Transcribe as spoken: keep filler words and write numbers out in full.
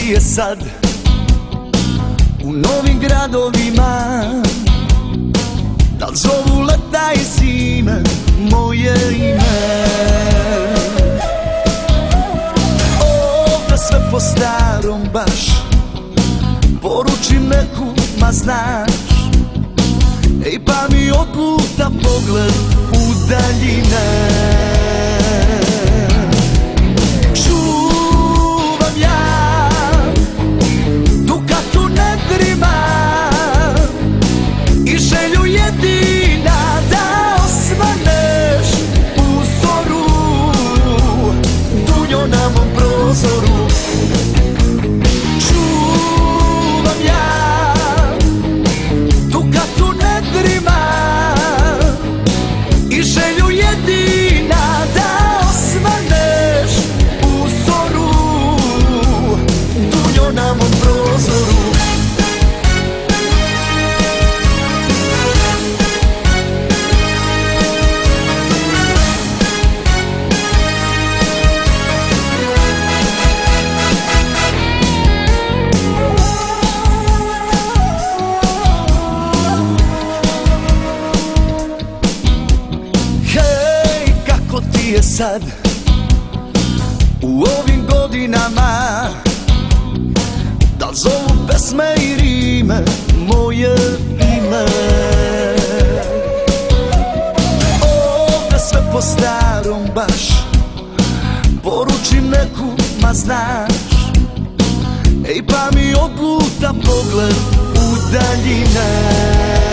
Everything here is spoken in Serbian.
ti je sad u novim gradovima? Da li zovu leta i zime moje ime? Ovdje sve po starom baš, poručim neku, ma znaš. Ej, pa mi odluta pogled u daljine. Čuvam ja tu kad u nedrima i želju jedina da osvaneš u zoru, dunjo na mom prozoru. Čuvam ja tu kad u nedrima i želju jedina da osvaneš u zoru, dunjo na mom prozoru. Je sad u ovim godinama, da li zovu pesme i rime moje ime? Ovdje sve po starom baš, poručim neku, ma znaš. Ej, pa mi odluta pogled u daljine.